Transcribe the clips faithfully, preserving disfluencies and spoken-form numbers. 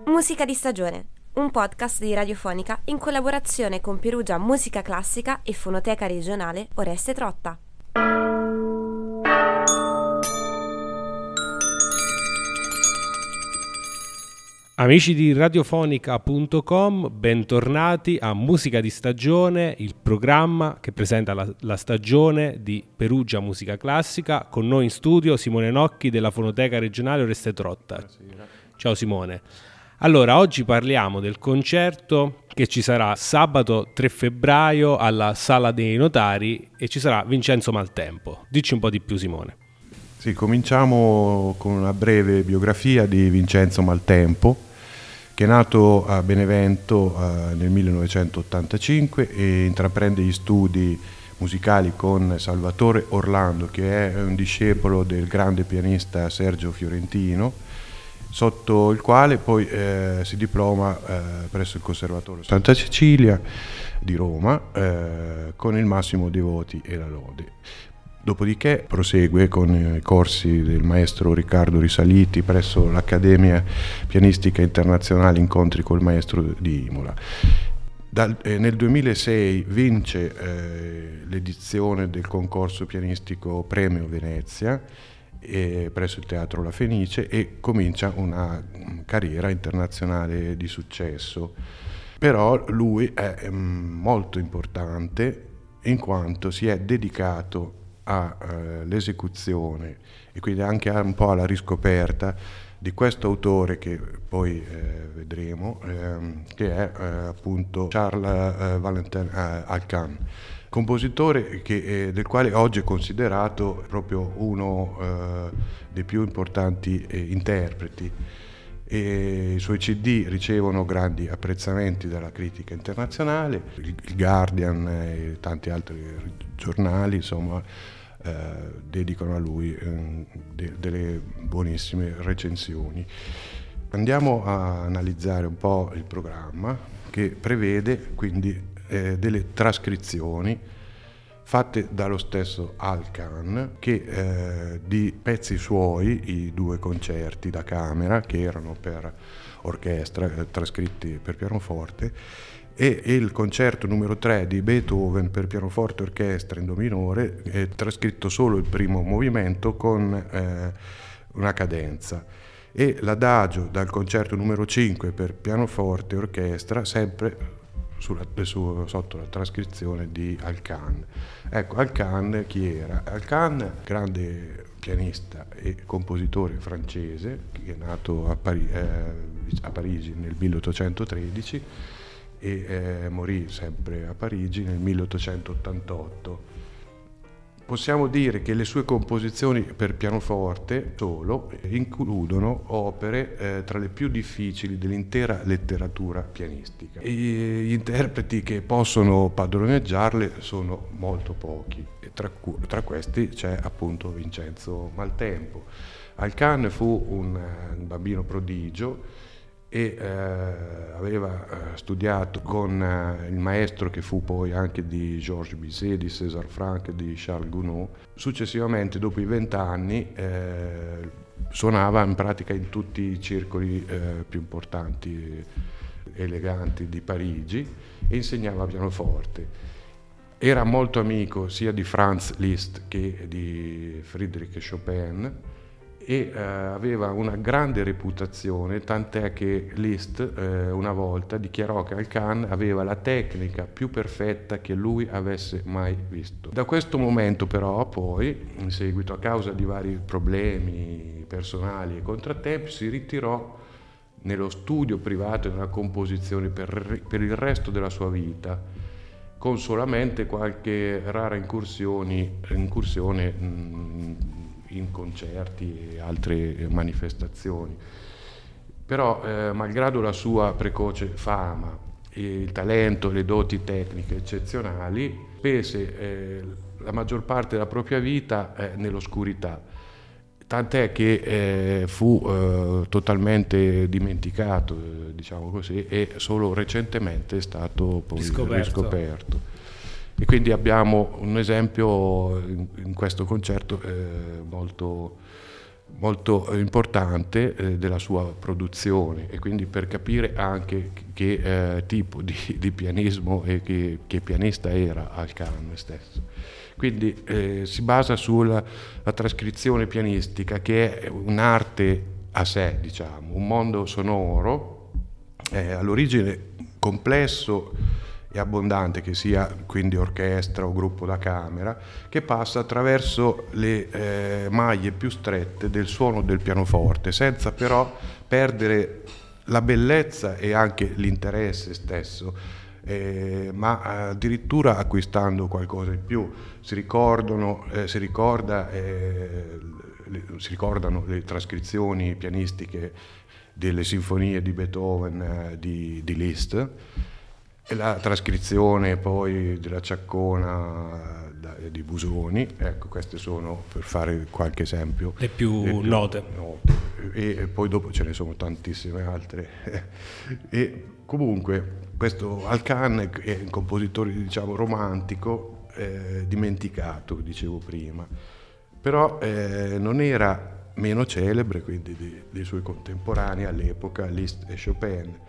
Musica di stagione, un podcast di Radiofonica in collaborazione con Perugia Musica Classica e Fonoteca Regionale Oreste Trotta. Amici di radiofonica punto com, bentornati a Musica di Stagione, il programma che presenta la, la stagione di Perugia Musica Classica. Con noi in studio Simone Nocchi della Fonoteca Regionale Oreste Trotta. Buonasera. Ciao Simone. Allora, oggi parliamo del concerto che ci sarà sabato tre febbraio alla Sala dei Notari e ci sarà Vincenzo Maltempo. Dici un po' di più, Simone. Sì, cominciamo con una breve biografia di Vincenzo Maltempo, che è nato a Benevento eh, nel millenovecentottantacinque e intraprende gli studi musicali con Salvatore Orlando, che è un discepolo del grande pianista Sergio Fiorentino, sotto il quale poi eh, si diploma eh, presso il Conservatorio Santa Cecilia di Roma eh, con il massimo dei voti e la lode. Dopodiché prosegue con i corsi del maestro Riccardo Risaliti presso l'Accademia Pianistica Internazionale Incontri col Maestro di Imola. Dal, eh, nel duemilasei vince eh, l'edizione del concorso pianistico Premio Venezia eh, presso il Teatro La Fenice e comincia una carriera internazionale di successo. Però lui è mm, molto importante in quanto si è dedicato all'esecuzione uh, e quindi anche un po' alla riscoperta di questo autore che poi eh, vedremo, ehm, che è eh, appunto Charles eh, Valentin eh, Alcan, compositore che, eh, del quale oggi è considerato proprio uno eh, dei più importanti eh, interpreti. E i suoi C D ricevono grandi apprezzamenti dalla critica internazionale, il Guardian e tanti altri giornali, insomma, eh, dedicano a lui eh, de- delle buonissime recensioni. Andiamo a analizzare un po' il programma, che prevede quindi eh, delle trascrizioni fatte dallo stesso Alcan, che eh, di pezzi suoi, i due concerti da camera che erano per orchestra, eh, trascritti per pianoforte, e il concerto numero tre di Beethoven per pianoforte e orchestra in do minore, è trascritto solo il primo movimento con eh, una cadenza, e l'adagio dal concerto numero cinque per pianoforte e orchestra sempre Sulla, su, sotto la trascrizione di Alcan. Ecco, Alcan chi era? Alcan, grande pianista e compositore francese, che è nato a, Pari- eh, a Parigi nel milleottocentotredici e eh, morì sempre a Parigi nel milleottocentottantotto. Possiamo dire che le sue composizioni per pianoforte solo includono opere eh, tra le più difficili dell'intera letteratura pianistica. E gli interpreti che possono padroneggiarle sono molto pochi, e tra, tra questi c'è appunto Vincenzo Maltempo. Alcan fu un, un bambino prodigio e eh, aveva eh, studiato con eh, il maestro che fu poi anche di Georges Bizet, di César Franck e di Charles Gounod. Successivamente, dopo i vent'anni, eh, suonava in pratica in tutti i circoli eh, più importanti e eleganti di Parigi e insegnava pianoforte. Era molto amico sia di Franz Liszt che di Friedrich Chopin e eh, aveva una grande reputazione, tant'è che Liszt eh, una volta dichiarò che Alcan aveva la tecnica più perfetta che lui avesse mai visto. Da questo momento però poi, in seguito a causa di vari problemi personali e contrattempi, si ritirò nello studio privato della composizione per, per il resto della sua vita, con solamente qualche rara incursioni, incursione mh, in concerti e altre manifestazioni. Però eh, malgrado la sua precoce fama, il talento e le doti tecniche eccezionali, spese eh, la maggior parte della propria vita eh, nell'oscurità, tant'è che eh, fu eh, totalmente dimenticato, eh, diciamo così, e solo recentemente è stato poi riscoperto. riscoperto. E quindi abbiamo un esempio in, in questo concerto eh, molto molto importante eh, della sua produzione, e quindi per capire anche che eh, tipo di, di pianismo e che, che pianista era Alkan stesso. Quindi eh, si basa sulla la trascrizione pianistica, che è un'arte a sé, diciamo, un mondo sonoro eh, all'origine complesso e abbondante, che sia quindi orchestra o gruppo da camera, che passa attraverso le eh, maglie più strette del suono del pianoforte, senza però perdere la bellezza e anche l'interesse stesso, eh, ma addirittura acquistando qualcosa in più. Si ricordano, eh, si ricorda, eh, le, si ricordano le trascrizioni pianistiche delle sinfonie di Beethoven, eh, di, di Liszt, e la trascrizione poi della Ciaccona da, di Busoni. Ecco, queste sono, per fare qualche esempio, le più, le più note. note. E, e poi dopo ce ne sono tantissime altre. E comunque questo Alkan è un compositore, diciamo, romantico, eh, dimenticato, dicevo prima, però eh, non era meno celebre quindi dei, dei suoi contemporanei all'epoca, Liszt e Chopin.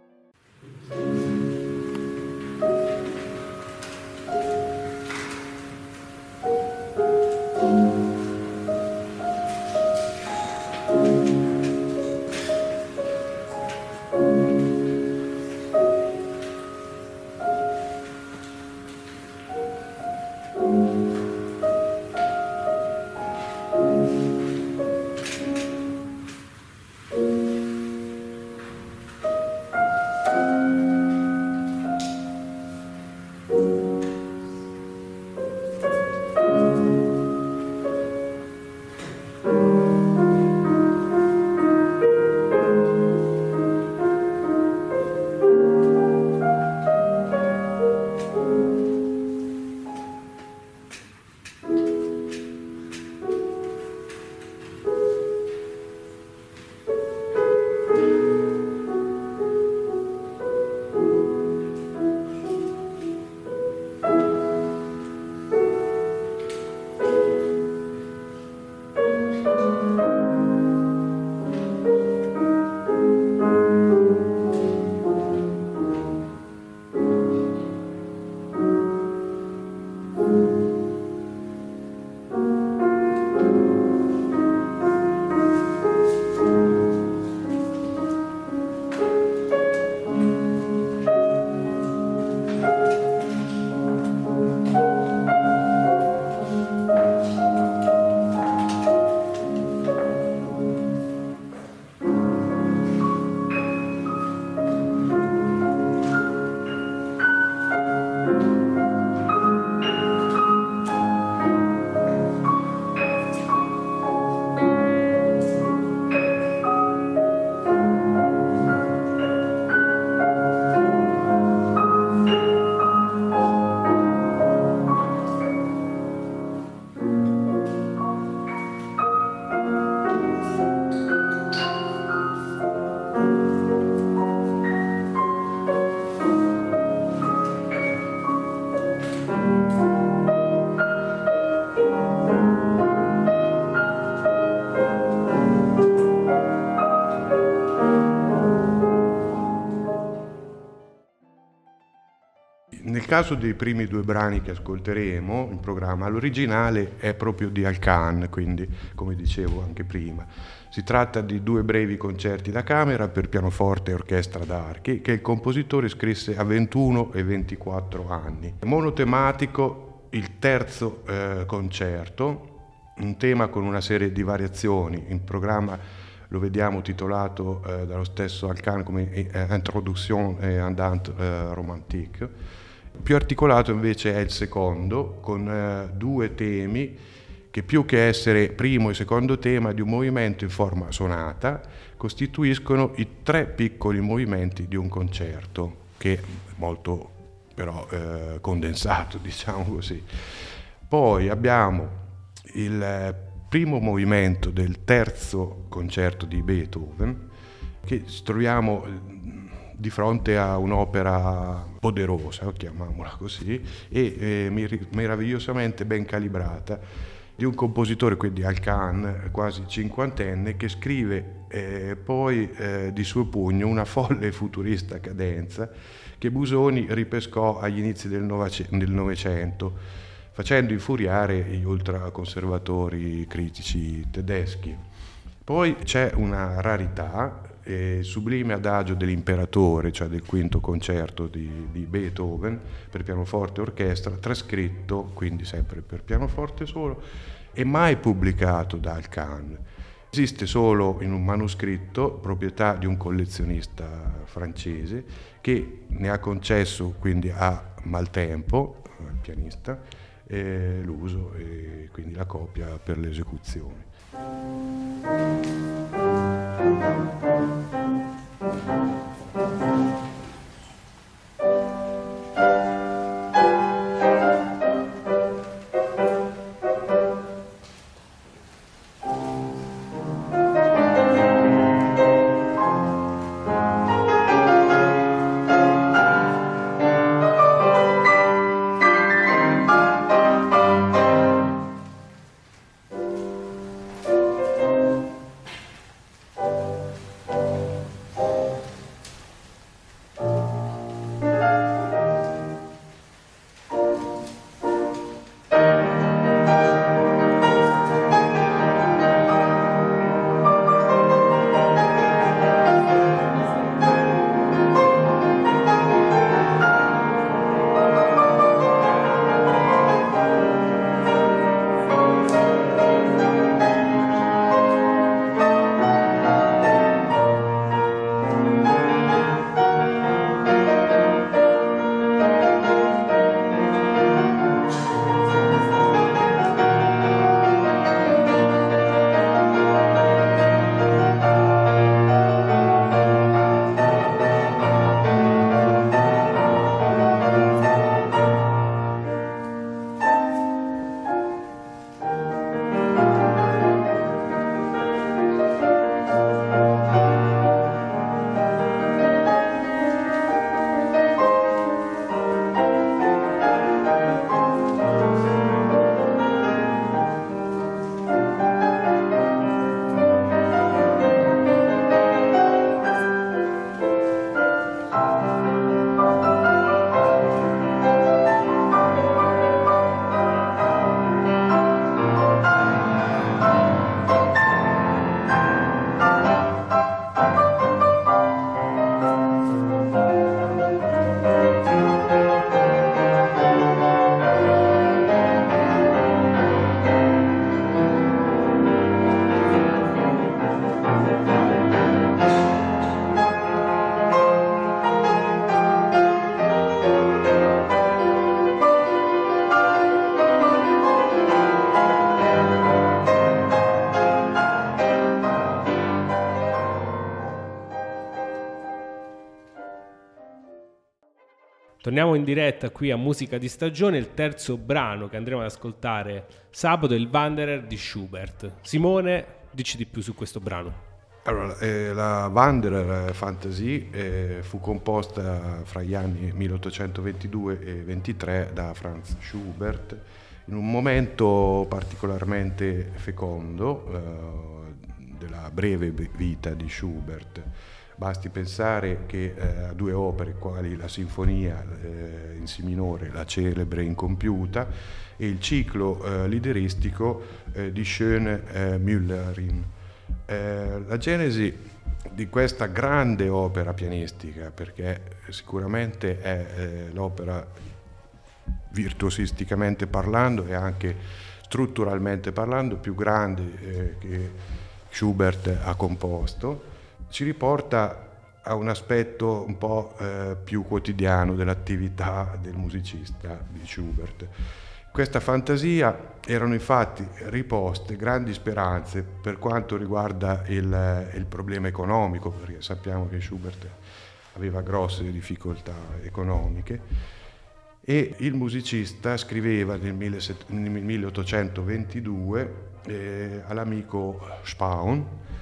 Nel caso dei primi due brani che ascolteremo in programma, l'originale è proprio di Alkan, quindi come dicevo anche prima. Si tratta di due brevi concerti da camera per pianoforte e orchestra d'archi che il compositore scrisse a ventuno e ventiquattro anni. Monotematico, il terzo eh, concerto, un tema con una serie di variazioni. In programma lo vediamo titolato eh, dallo stesso Alkan come eh, Introduction et Andante eh, Romantique. Più articolato invece è il secondo, con eh, due temi che, più che essere primo e secondo tema di un movimento in forma sonata, costituiscono i tre piccoli movimenti di un concerto, che è molto però eh, condensato, diciamo così. Poi abbiamo il primo movimento del terzo concerto di Beethoven, che ci troviamo di fronte a un'opera poderosa, chiamiamola così, e eh, meravigliosamente ben calibrata, di un compositore, quindi Alcan, quasi cinquantenne, che scrive eh, poi eh, di suo pugno una folle e futurista cadenza che Busoni ripescò agli inizi del Novecento, facendo infuriare gli ultraconservatori critici tedeschi. Poi c'è una rarità, il sublime adagio dell'Imperatore, cioè del quinto concerto di, di Beethoven per pianoforte e orchestra, trascritto, quindi sempre per pianoforte solo, e mai pubblicato da Alcan. Esiste solo in un manoscritto, proprietà di un collezionista francese, che ne ha concesso quindi a Maltempo, il pianista, eh, l'uso e quindi la copia per le esecuzioni. Torniamo in diretta qui a Musica di Stagione. Il terzo brano che andremo ad ascoltare sabato è il Wanderer di Schubert. Simone, dici di più su questo brano. Allora, eh, la Wanderer Fantasy eh, fu composta fra gli anni milleottocentoventidue e ventitré da Franz Schubert in un momento particolarmente fecondo eh, della breve vita di Schubert. Basti pensare che eh, ha due opere quali la sinfonia eh, in si minore, la celebre incompiuta, e il ciclo eh, lideristico eh, di Schöne eh, Müllerin. Eh, la genesi di questa grande opera pianistica, perché sicuramente è eh, l'opera virtuosisticamente parlando e anche strutturalmente parlando più grande eh, che Schubert ha composto, ci riporta a un aspetto un po' eh, più quotidiano dell'attività del musicista di Schubert. In questa fantasia erano infatti riposte grandi speranze per quanto riguarda il, il problema economico, perché sappiamo che Schubert aveva grosse difficoltà economiche, e il musicista scriveva nel milleottocentoventidue eh, all'amico Spaun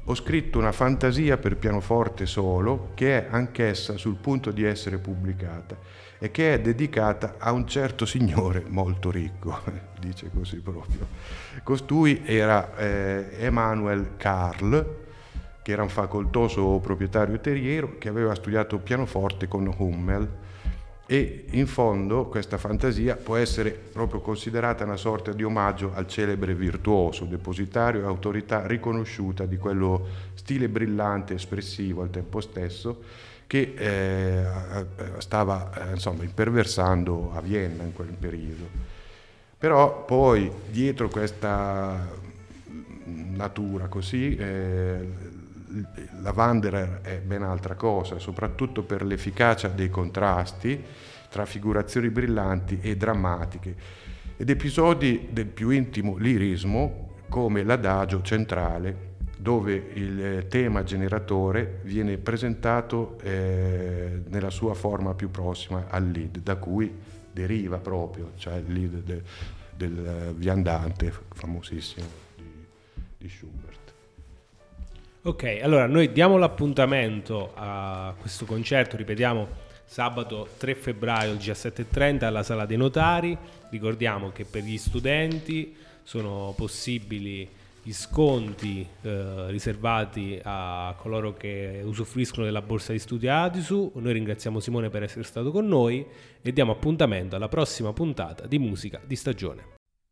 ho scritto una fantasia per pianoforte solo che è anch'essa sul punto di essere pubblicata e che è dedicata a un certo signore molto ricco, dice così proprio. Costui era eh, Emanuel Carl, che era un facoltoso proprietario terriero che aveva studiato pianoforte con Hummel, e in fondo questa fantasia può essere proprio considerata una sorta di omaggio al celebre virtuoso, depositario e autorità riconosciuta di quello stile brillante, espressivo al tempo stesso, che eh, stava eh, insomma imperversando a Vienna in quel periodo. Però poi dietro questa natura così eh, la Wanderer è ben altra cosa, soprattutto per l'efficacia dei contrasti tra figurazioni brillanti e drammatiche ed episodi del più intimo lirismo, come l'adagio centrale, dove il tema generatore viene presentato eh, nella sua forma più prossima al lead, da cui deriva proprio, cioè il lead de, del viandante famosissimo di, di Schubert. Ok, allora noi diamo l'appuntamento a questo concerto, ripetiamo, sabato tre febbraio alle diciassette e trenta alla Sala dei Notari. Ricordiamo che per gli studenti sono possibili gli sconti eh, riservati a coloro che usufruiscono della borsa di studio Adisu. Noi ringraziamo Simone per essere stato con noi e diamo appuntamento alla prossima puntata di Musica di Stagione.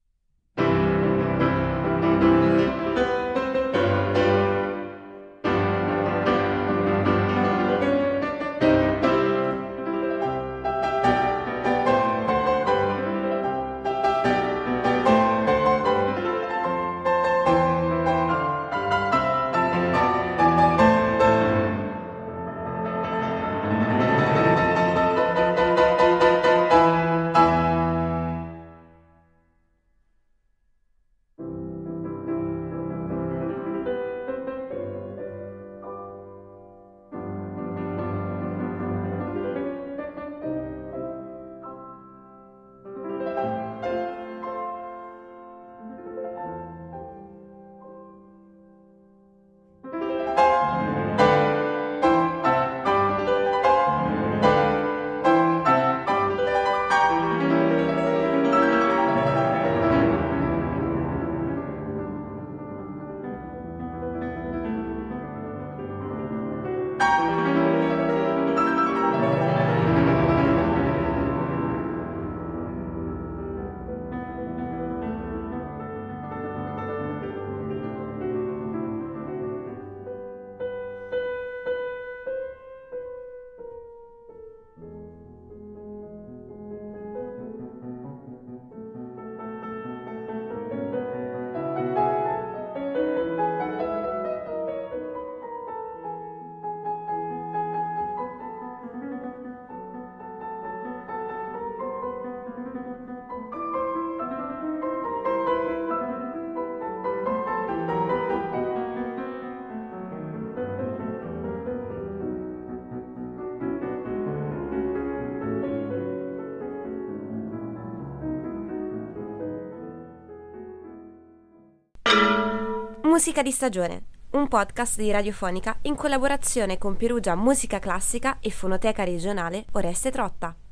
Musica di Stagione, un podcast di Radiofonica in collaborazione con Perugia Musica Classica e Fonoteca Regionale Oreste Trotta.